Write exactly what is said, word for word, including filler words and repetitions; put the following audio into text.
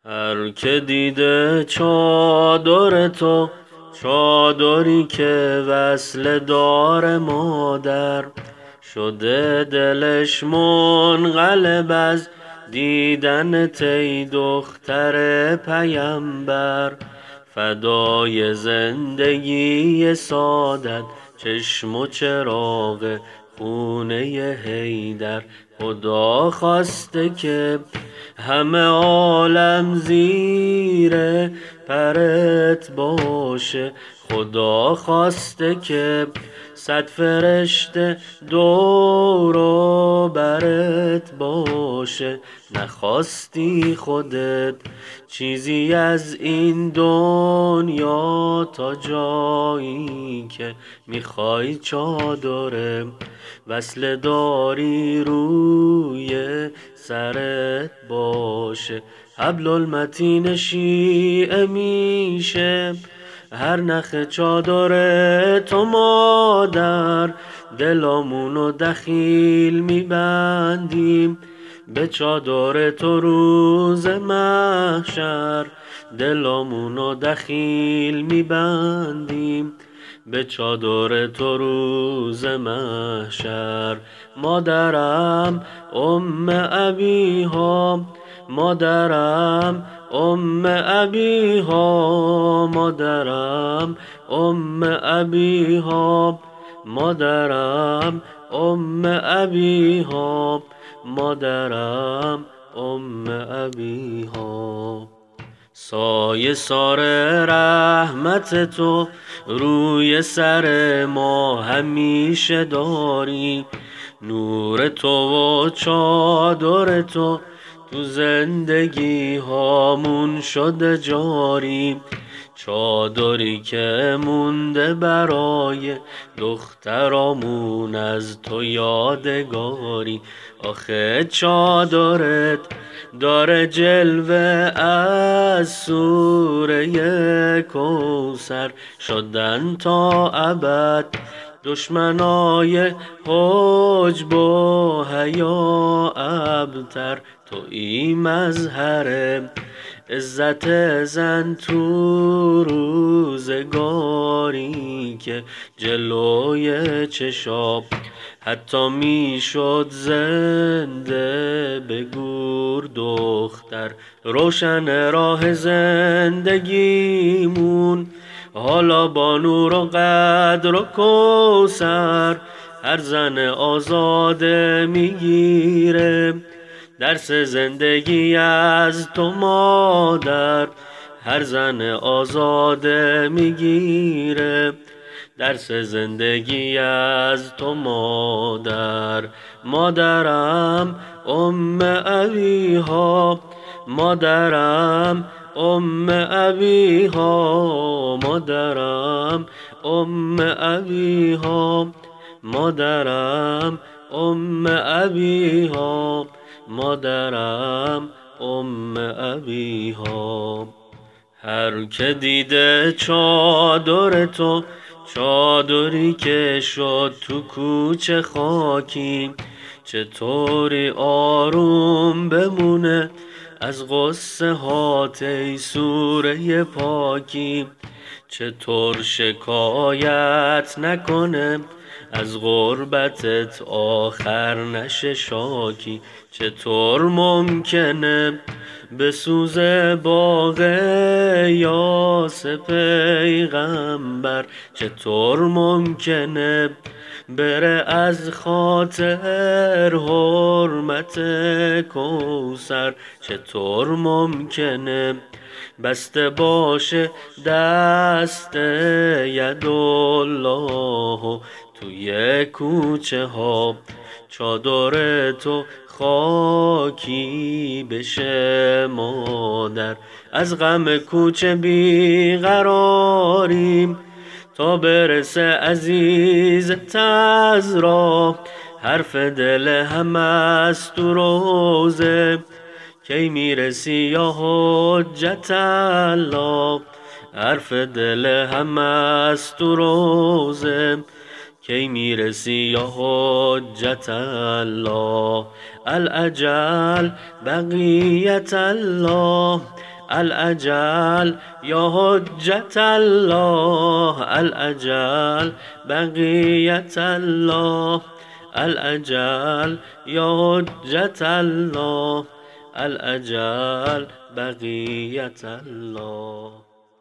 هر که دیده چادر تو، چادری که وصل دار مادر، شده دلش منقلب از دیدنت ای دختر پیمبر. فدای زندگی سادت، چشم و چراغ خونه حیدر. خدا خواسته که همه عالم زیر پرت باشه، خدا خواسته که صد فرشته دور و برت باشه. نخواستی خودت چیزی از این دنیا، تا جایی که میخوای چادر وصل داری روی سرت باشه. حبل المتین شیعه میشه هر نخ چادر تو مادر. دلامونو دخیل میبندیم به چادر تو روز محشر. دلامونو دخیل میبندیم به چادر تو روز محشر. مادرم ام ابیها، مادرم ام ابیها، مادرم ام ابیها، مادرم ام ابیها، مادرم ام ابیها. سایه سار رحمت تو روی سر ما همیشه داری، نور تو و چادر تو تو زندگی هامون شده جاری. چادری که مونده برای دخترامون از تو یادگاری. آخه چادرت داره جلوه از سوره کوثر، شدن تا ابد دشمنای حجب و حیا ابتر. تو ای مظهر عزت زن تو روزگاری، که جلوی چشام حتی میشد زنده به گور دختر. روشن راه زندگیمون حالا با نور و قدر و کوثر. هر زن آزاده میگیره درس زندگی از تو مادر. هر زن آزاده میگیره درس زندگی از تو مادر. مادرم ام ابیها، مادرم ام ابیها، مادرم ام ابیها، مادرم ام ابیها، مادرم ام ابیها. هر که دیده چادر تو، چادری که شد تو کوچه خاکی، چطوری آروم بمونه از غصه هات ای سوره پاکی. چطور شکایت نکنه از غربتت آخر نشه شاکی. چطور ممکنه بسوزه باغ یاس پیغمبر. چطور ممکنه بره از خاطر حرمت کوثر. چطور ممکنه بسته باشه دست یدالله توی کوچه ها، چادر تو خاکی بشه مادر. از غم کوچه بیقراریم تا برسه عزیز عذرا. حرف دل همه است تو روزه کی میرسی یا حجت الله. حرف دل همه است تو روزه کی میرسی یا حجت الله. الاجل بقیت الله، الأجل يا حجة الله، الأجل بقية الله، الأجل يا حجة الله، الأجل بقية الله.